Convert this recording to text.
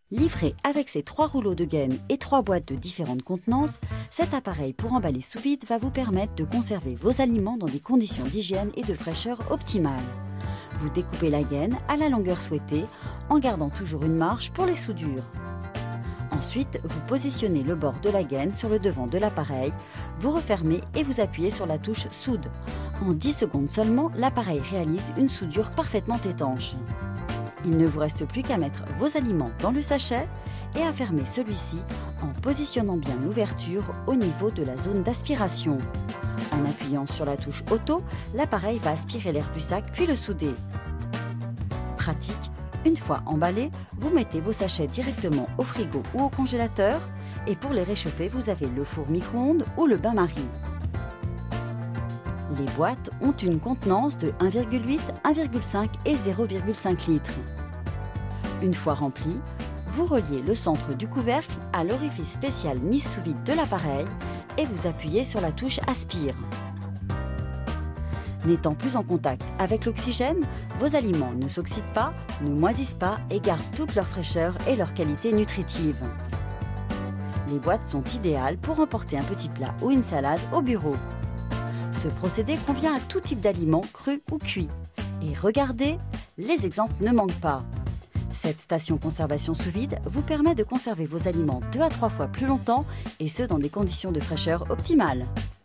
Livré avec ses 3 rouleaux de gaines et 3 boîtes de différentes contenances, cet appareil pour emballer sous vide va vous permettre de conserver vos aliments dans des conditions d'hygiène et de fraîcheur optimales. Vous découpez la gaine à la longueur souhaitée en gardant toujours une marge pour les soudures. Ensuite, vous positionnez le bord de la gaine sur le devant de l'appareil, vous refermez et vous appuyez sur la touche soude. En 10 secondes seulement, l'appareil réalise une soudure parfaitement étanche. Il ne vous reste plus qu'à mettre vos aliments dans le sachet et à fermer celui-ci en positionnant bien l'ouverture au niveau de la zone d'aspiration. En appuyant sur la touche auto, l'appareil va aspirer l'air du sac puis le souder. Pratique, une fois emballé, vous mettez vos sachets directement au frigo ou au congélateur et pour les réchauffer, vous avez le four micro-ondes ou le bain-marie. Les boîtes ont une contenance de 1,8, 1,5 et 0,5 litres. Une fois remplie, vous reliez le centre du couvercle à l'orifice spécial mise sous vide de l'appareil et vous appuyez sur la touche Aspire. N'étant plus en contact avec l'oxygène, vos aliments ne s'oxydent pas, ne moisissent pas et gardent toute leur fraîcheur et leur qualité nutritive. Les boîtes sont idéales pour emporter un petit plat ou une salade au bureau. Ce procédé convient à tout type d'aliments, crus ou cuits. Et regardez, les exemples ne manquent pas. Cette station conservation sous vide vous permet de conserver vos aliments 2 à 3 fois plus longtemps et ce dans des conditions de fraîcheur optimales.